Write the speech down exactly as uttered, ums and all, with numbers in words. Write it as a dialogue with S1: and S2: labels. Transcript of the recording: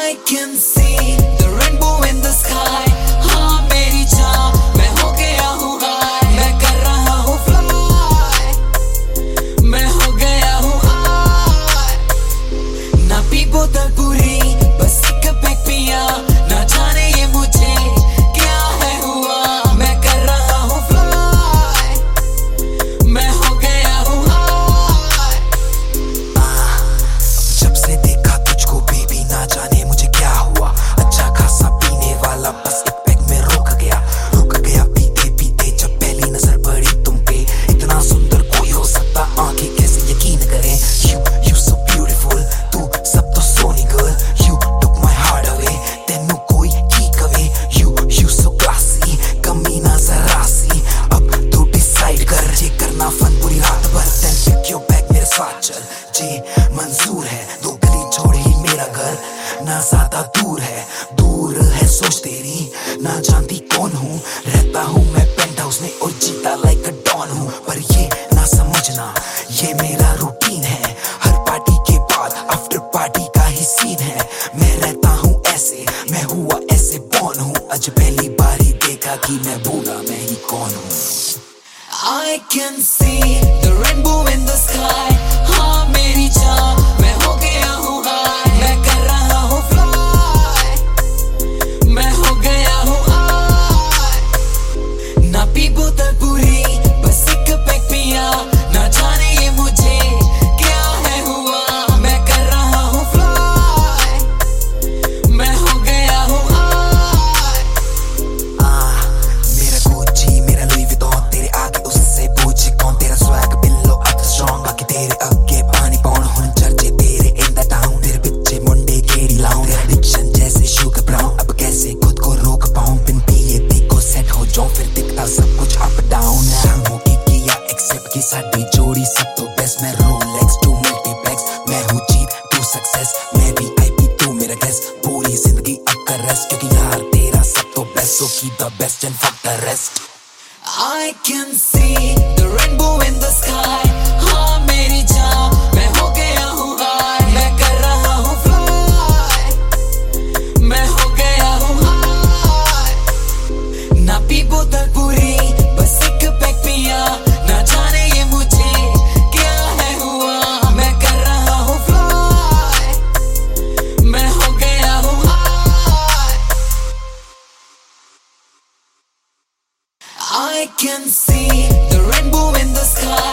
S1: I can see the rainbow in the sky. हाँ मेरी जान, मैं हो गया हूँ high. मैं कर रहा हूँ fly. मैं हो गया हूँ high. ना पी बोतल पूरी, बस एक पैक पिया. ना जाने ये मुझे क्या है हुआ. मैं कर रहा हूँ fly. मैं हो गया हूँ high.
S2: जब से देखा तुझको बेबी, ना जाने मुझे क्या हुआ. अच्छा खासा पीने वाला बस एक पैक में रुक गया रुक गया पीते पीते जब पहली नजर पड़ी तुम पे. इतना सुंदर कोई हो सकता, आंखें कैसे यकीन करें. You you so beautiful, तू सब तो Soni girl. You took my heart away, तेनू कोई की कवे. You you so classy, कमी ना जरा सी. अब तू डिसाइड कर, ये करना फन पूरी रात भर. Then pick your bag मेरे साथ चल, जे मंजूर है. दो गली छोड़ ही मेरा घर, ना ज्यादा दूर है. दूर है सोच तेरी, ना जानती कौन हूँ. रहता हूँ मैं पेंट हाउस में और जीता लाइक अ डॉन हूँ. पर ये ना समझना, ये मेरा रूटीन है. हर पार्टी के बाद आफ्टर पार्टी का ही सीन है. मैं रहता हूँ ऐसे, मैं हुआ ऐसे बॉर्न हूँ. आज पहली बार ही देखा कि मैं भूला मैं ही कौन हूँ.
S1: I can see the rainbow in the sky. हाँ मेरी जान, मैं हो गया हूँ high. मैं कर रहा हूँ fly. मैं हो गया हूँ high. ना पी बोतल पूरी, बस एक पैक पिया. ना जाने ये मुझे क्या है हुआ. मैं कर रहा हूँ fly. मैं हो गया हूँ high.
S2: मेरा गुच्ची मेरा लुई विटॉन, तेरे आगे उससे पूछे कौन. तेरा स्वैग बिल्लो अब स्ट्रॉन्ग, बाकी तेरे आगे पानी पौन. हुन चर्चे तेरे इन द टाउन, तेरे पीछे मुंडे केड़ी लाऊं. तेरा डिक्शन जैसे शुगर ब्राउन, अब कैसे खुद को रोक पाऊं. बिन पिए देखो सेट हो जाऊं, फिर दिखता सब कुछ अप डाउन. हो के किया एक्सेप्ट की साडी जोड़ी सब तो बेस्ट. मैं रोलेक्स टू मल्टीप्लेक्स, मैं हूँ जीत तू सक्सेस. मैं भी आई पी तू मेरा गेस्ट, पूरी जिंदगी अब कर रेस्ट. क्योंकि यार तेरा सब तो best, so keep the best and fuck the rest.
S1: I can see the rainbow in the sky. हाँ मेरी जान, मैं हो गया हूँ high. मैं कर रहा हूँ fly. मैं हो गया हूँ high. ना पी बोतल पूरी, बस एक पैक पिया. ना जाने ये मुझे क्या है हुआ. मैं कर रहा हूँ fly. मैं हो गया हूँ high. I can see the rainbow in the sky.